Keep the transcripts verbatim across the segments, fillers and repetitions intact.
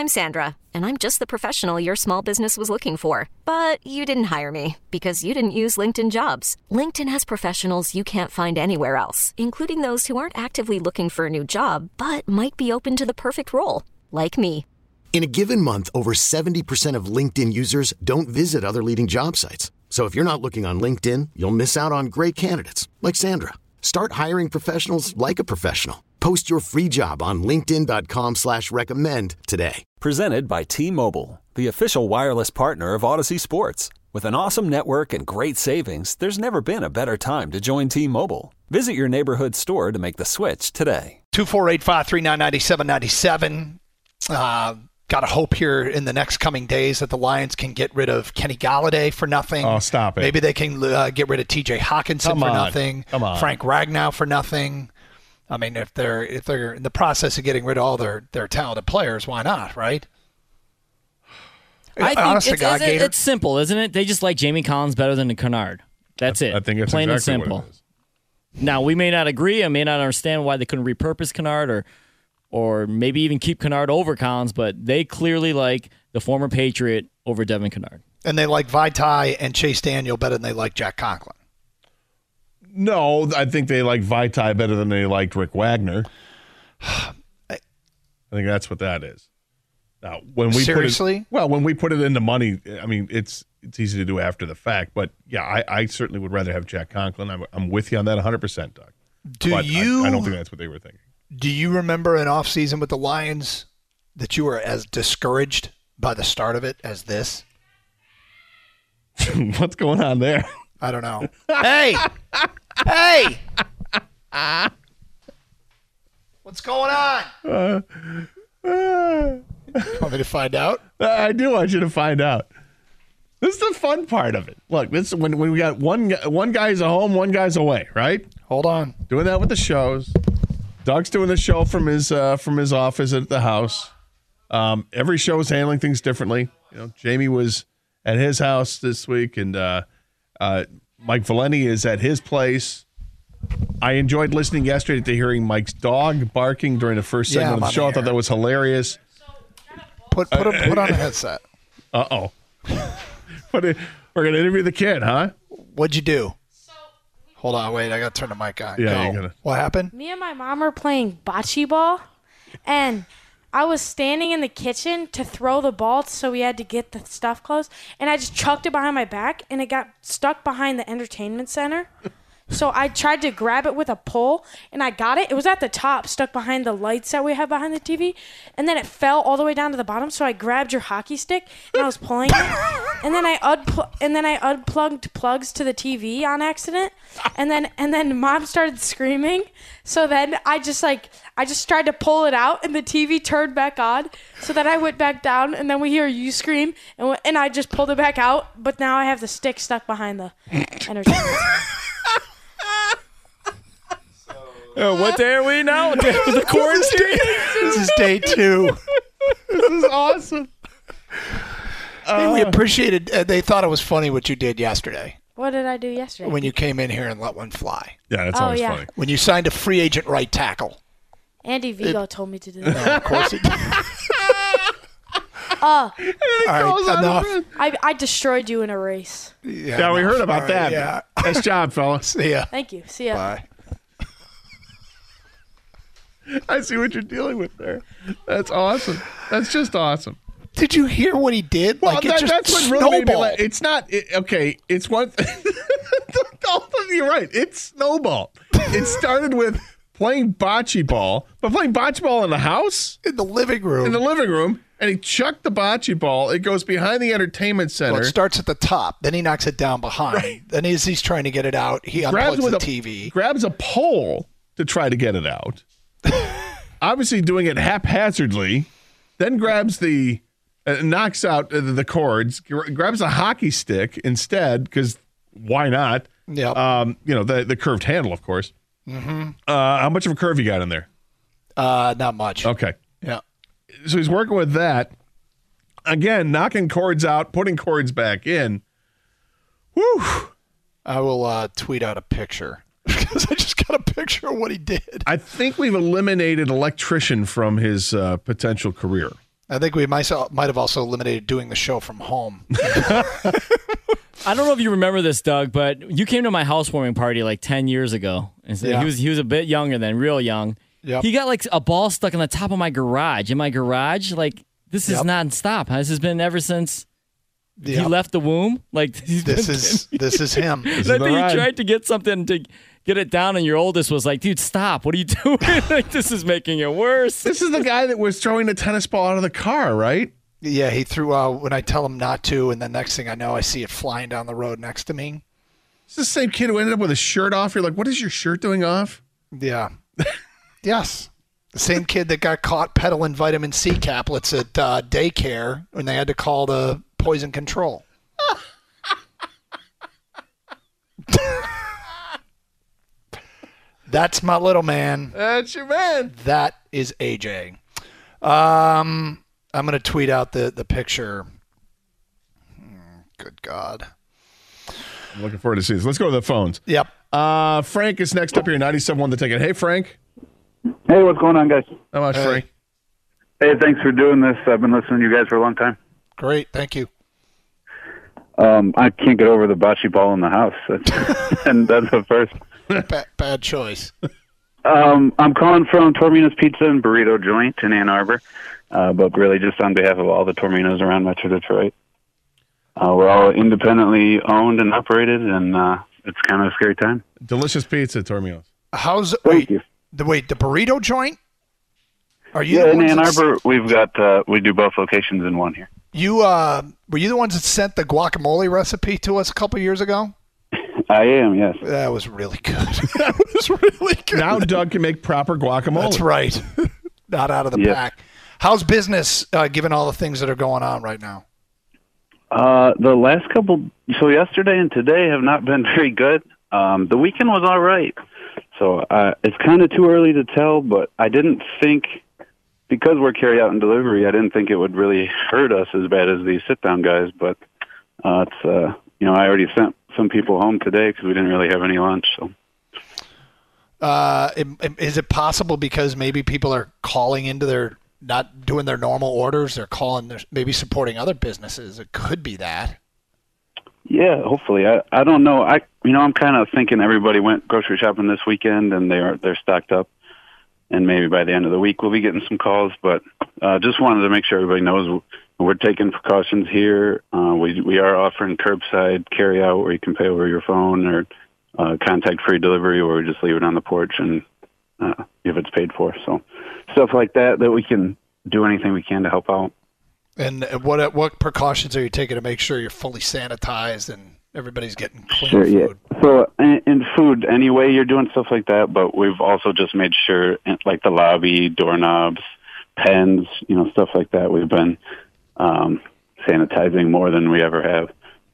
I'm Sandra, and I'm just the professional your small business was looking for. But you didn't hire me because you didn't use LinkedIn Jobs. LinkedIn has professionals you can't find anywhere else, including those who aren't actively looking for a new job, but might be open to the perfect role, like me. In a given month, over seventy percent of LinkedIn users don't visit other leading job sites. So if you're not looking on LinkedIn, you'll miss out on great candidates like Sandra. Start hiring professionals like a professional. Post your free job on linkedin.com slash recommend today. Presented by T-Mobile, the official wireless partner of Odyssey Sports. With an awesome network and great savings, there's never been a better time to join T-Mobile. Visit your neighborhood store to make the switch today. two four eight, five three nine, nine seven nine seven. Uh, got to hope here in the next coming days that the Lions can get rid of Kenny Golladay for nothing. Oh, stop it. Maybe they can uh, get rid of T J Hawkinson Come for on. nothing. Come on. Frank Ragnow for nothing. I mean, if they're if they're in the process of getting rid of all their, their talented players, why not, right? I think Honest to it's, God, it's, Gator, it's simple, isn't it? They just like Jamie Collins better than Kennard. That's it. I think it's plain exactly and simple. what it is. Now, we may not agree. I may not understand why they couldn't repurpose Kennard or or maybe even keep Kennard over Collins, but they clearly like the former Patriot over Devin Kennard. and they like Vaitai and Chase Daniel better than they like Jack Conklin. No, I think they like Vaitai better than they liked Rick Wagner. I think that's what that is. Now, when we Seriously? put it, well, when we put it into money, I mean, it's it's easy to do after the fact. But yeah, I, I certainly would rather have Jack Conklin. I'm, I'm with you on that one hundred percent, Doug. Do but you? I, I don't think that's what they were thinking. Do you remember an offseason with the Lions that you were as discouraged by the start of it as this? What's going on there? I don't know. Hey! Hey! What's going on? Uh, uh, Want me to find out? I do want you to find out. This is the fun part of it. Look, this is when, when we got one one guy's at home, one guy's away, right? Hold on. Doing that with the shows. Doug's doing the show from his uh, from his office at the house. Um, every show is handling things differently. You know, Jamie was at his house this week, and uh, uh, Mike Valenti is at his place. I enjoyed listening yesterday to hearing Mike's dog barking during the first segment Yeah, of the I'm show. on I thought the that air. was hilarious. Put put, a, put on a headset. Uh oh. But uh, we're gonna interview the kid, huh? What'd you do? Hold on, wait. I got to turn the mic on. Yeah, Go. you gotta- What happened? Me and my mom were playing bocce ball, and I was standing in the kitchen to throw the ball, so we had to get the stuff close, and I just chucked it behind my back, and it got stuck behind the entertainment center. So I tried to grab it with a pole, and I got it. It was at the top, stuck behind the lights that we have behind the T V, and then it fell all the way down to the bottom. So I grabbed your hockey stick, and I was pulling it, and then I unpl- and then I unplugged plugs to the T V on accident, and then and then Mom started screaming. So then I just like I just tried to pull it out, and the T V turned back on. So then I went back down, and then we hear you scream, and w- and I just pulled it back out. But now I have the stick stuck behind the entertainment. Uh, what day are we now? The quarantine? This is day two. This is awesome. Hey, we appreciated. Uh, they thought it was funny what you did yesterday What did I do yesterday? when you came in here and let one fly. Yeah, that's Oh, always yeah. funny. When you signed a free agent right tackle. Andy Vigo told me to do that. Of course it did. Oh, All right, enough. I, I destroyed you in a race. Yeah, Yeah, we enough. heard about All that. right, Yeah. Nice job, fella. See ya. Thank you. See ya. Bye. I see what you're dealing with there. That's awesome. That's just awesome. Did you hear what he did? Well, like it that, just that's what really made me snowballed. laugh. It's not it, okay. It's one. You're right. It's snowball. It started with playing bocce ball, but playing bocce ball in the house, in the living room. in the living room, and he chucked the bocce ball. It goes behind the entertainment center. Well, it starts at the top, then he knocks it down behind. Right. Then as he's trying to get it out, he grabs unplugs with the a T V. grabs a pole to try to get it out. Obviously doing it haphazardly, then grabs the uh, knocks out uh, the cords, gr- grabs a hockey stick instead because why not? Yeah. Um, you know the the curved handle, of course. Mm-hmm. Uh, how much of a curve you got in there? Uh, not much. Okay, Yeah. so he's working with that again, knocking cords out, putting cords back in. Whew. I will uh, tweet out a picture because I just got a picture of what he did. I think we've eliminated electrician from his uh, potential career. I think we might might have also eliminated doing the show from home. I don't know if you remember this, Doug, but you came to my housewarming party like ten years ago. And so Yeah. he was he was a bit younger then, real young. Yep. He got like a ball stuck on the top of my garage. In my garage, like this is Yep. nonstop. This has been ever since he Yep. left the womb. Like he's This been- is this is him. And I is the think ride. you tried to get something to get it down, and your oldest was like, "Dude, stop! What are you doing? Like this is making it worse." This is the guy that was throwing the tennis ball out of the car, right? Yeah, he threw out when I tell him not to, and the next thing I know, I see it flying down the road next to me. It's the same kid who ended up with his shirt off. You're like, what is your shirt doing off? Yeah. Yes. The same kid that got caught peddling vitamin C caplets at uh, daycare when they had to call the poison control. That's my little man. That's your man. That is A J. Um, I'm going to tweet out the, the picture. Hmm, Good God. I'm looking forward to seeing this. Let's go to the phones. Yep. Uh, Frank is next up here, ninety-seven one The Ticket. Hey, Frank. Hey, what's going on, guys? How much, Hey. Frank? Hey, thanks for doing this. I've been listening to you guys for a long time. Great. Thank you. Um, I can't get over the bocce ball in the house, that's, and that's the first. Ba- bad choice. Um, I'm calling from Tormino's Pizza and Burrito Joint in Ann Arbor, uh, but really just on behalf of all the Torminos around Metro Detroit. Uh, we're all independently owned and operated, and uh, it's kind of a scary time. Delicious pizza, Tormio's. How's Thank wait, you. the wait the burrito joint? Are you Yeah, the in ones Ann that s- Arbor, we've got uh, we do both locations in one here. You uh, were you the ones that sent the guacamole recipe to us a couple years ago? I am, yes. That was really good. that was really good. Now Doug can make proper guacamole. That's right. Not out of the Yeah. pack. How's business uh, given all the things that are going on right now? Uh, the last couple, so yesterday and today have not been very good. Um, the weekend was all right. So uh, it's kind of too early to tell, but I didn't think, because we're carry out and delivery, I didn't think it would really hurt us as bad as these sit-down guys. But uh, it's, uh, you know, I already sent some people home today because we didn't really have any lunch. So Uh, im- im- is it possible because maybe people are calling into their, not doing their normal orders, they're calling, their, maybe supporting other businesses? It could be that. yeah, hopefully. I, I don't know. I you know I'm kind of thinking everybody went grocery shopping this weekend and they are they're stocked up, and maybe by the end of the week we'll be getting some calls. But uh, just wanted to make sure everybody knows we're taking precautions here. Uh, we we are offering curbside carry out where you can pay over your phone, or uh, contact free delivery, or we just leave it on the porch and uh, if it's paid for. So stuff like that that we can do anything we can to help out. And what what precautions are you taking to make sure you're fully sanitized and everybody's getting clean Sure, yeah. food? So in, in food, anyway, you're doing stuff like that, but we've also just made sure, like the lobby, doorknobs, pens, you know, stuff like that. We've been um, sanitizing more than we ever have.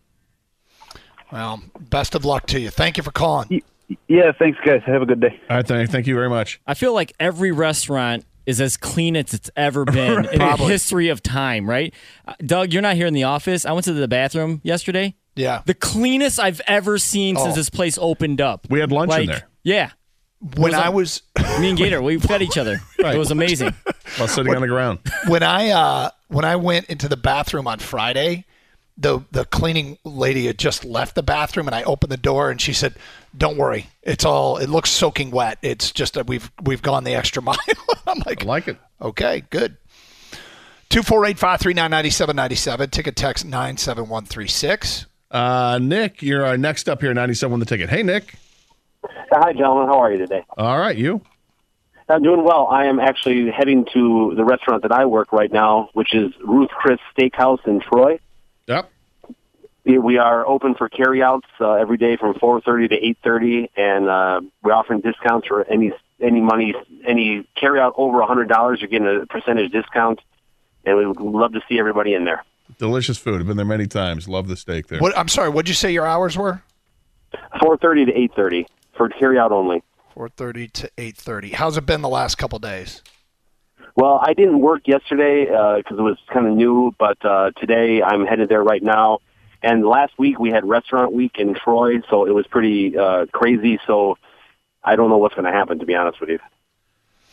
Well, best of luck to you. Thank you for calling. Yeah, thanks, guys. Have a good day. All right, thank, thank you very much. I feel like every restaurant is as clean as it's ever been in the Probably. history of time, right? Uh, Doug, you're not here in the office. I went to the bathroom yesterday. Yeah. The cleanest I've ever seen since Oh. this place opened up. We had lunch in Like, there Yeah. When was I a- was Me and Gator, we fed each other. Right. It was amazing. while sitting on the ground. when I uh, when I went into the bathroom on Friday, the the cleaning lady had just left the bathroom, and I opened the door, and she said, "Don't worry, it's all. It looks soaking wet. It's just that we've we've gone the extra mile." I'm like, I like it. okay, good. Two four eight five three nine ninety seven ninety seven. Ticket text nine seven one three six. Uh, Nick, you're uh, next up here, ninety-seven on The Ticket. Hey, Nick. Hi, gentlemen. How are you today? All right, you? I'm doing well. I am actually heading to the restaurant that I work right now, which is Ruth Chris Steakhouse in Troy. Yep. We are open for carryouts uh, every day from four thirty to eight thirty, and uh, we're offering discounts for any any money, any carryout over one hundred dollars. You're getting a percentage discount, and we would love to see everybody in there. Delicious food. I've been there many times. Love the steak there. What? I'm sorry. What'd you say your hours were? four thirty to eight thirty for carryout only. four thirty to eight thirty. How's it been the last couple days? Well, I didn't work yesterday because it was kind of new, but uh, today I'm headed there right now. And last week we had Restaurant Week in Troy, so it was pretty uh, crazy. So I don't know what's going to happen, to be honest with you.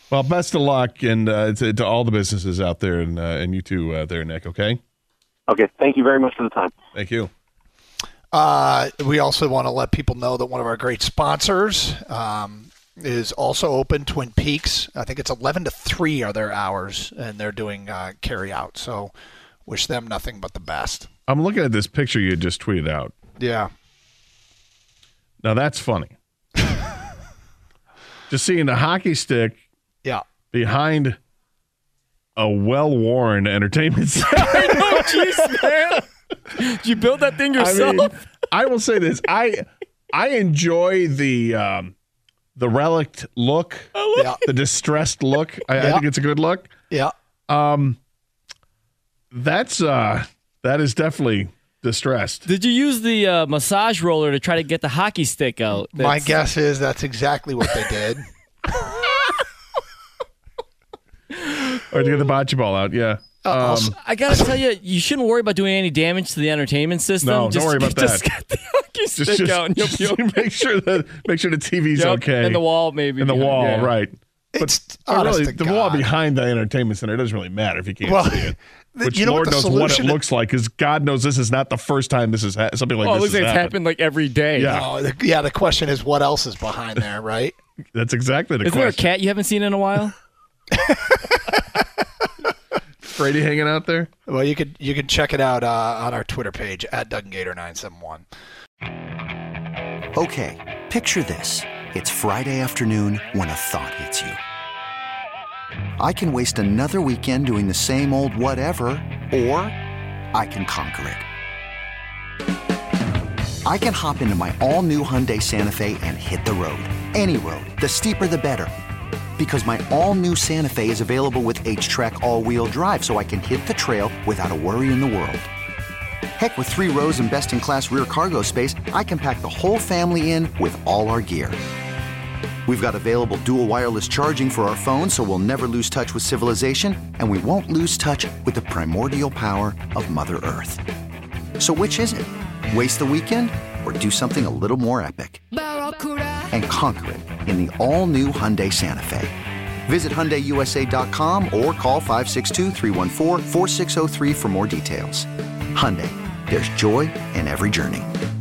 Well, best of luck, and uh, to, to all the businesses out there, and, uh, and you too uh, there, Nick, okay? Okay, thank you very much for the time. Thank you. Uh, we also want to let people know that one of our great sponsors um, is also open, Twin Peaks. I think it's eleven to three are their hours, and they're doing uh, carry out. So wish them nothing but the best. I'm looking at this picture you just tweeted out. Yeah. Now, that's funny. Just seeing a hockey stick yeah. behind a well-worn entertainment center. I know, jeez, man. Did you build that thing yourself? I, mean, I will say this. I I enjoy the um, the relict look, yeah. the distressed look. I, yeah. I think it's a good look. Yeah. Um, that's uh, that is definitely distressed. Did you use the uh, massage roller to try to get the hockey stick out? That's... My guess is that's exactly what they did. Or to get the bocce ball out, yeah. Um, I gotta tell you, you shouldn't worry about doing any damage to the entertainment system. No, just, don't worry about just that. Just get the hockey just, stick just, out and you'll just be okay. make sure that make sure the T V's yep, okay. And the wall, maybe. And the behind, wall, yeah. right. It's but really, to the God. wall behind the entertainment center, it doesn't really matter if you can't well, see it. Which you know Lord what the knows what it solution looks like, because God knows this is not the first time this is ha- something like oh, this it looks has like it's happened. happened like every day. Yeah. Oh, the, yeah, the question is what else is behind there, right? That's exactly the Isn't question. there a cat you haven't seen in a while? Brady hanging out there? Well, you could you can check it out uh, on our Twitter page at Doug and Gator nine seven one. Okay, picture this. It's Friday afternoon when a thought hits you. I can waste another weekend doing the same old whatever, or I can conquer it. I can hop into my all-new Hyundai Santa Fe and hit the road. Any road. The steeper, the better. Because my all-new Santa Fe is available with H-Track all-wheel drive, so I can hit the trail without a worry in the world. Heck, with three rows and best-in-class rear cargo space, I can pack the whole family in with all our gear. We've got available dual wireless charging for our phones, so we'll never lose touch with civilization, and we won't lose touch with the primordial power of Mother Earth. So which is it? Waste the weekend or do something a little more epic? And conquer it in the all-new Hyundai Santa Fe. Visit Hyundai U S A dot com or call five six two, three one four, four six zero three for more details. Hyundai, there's joy in every journey.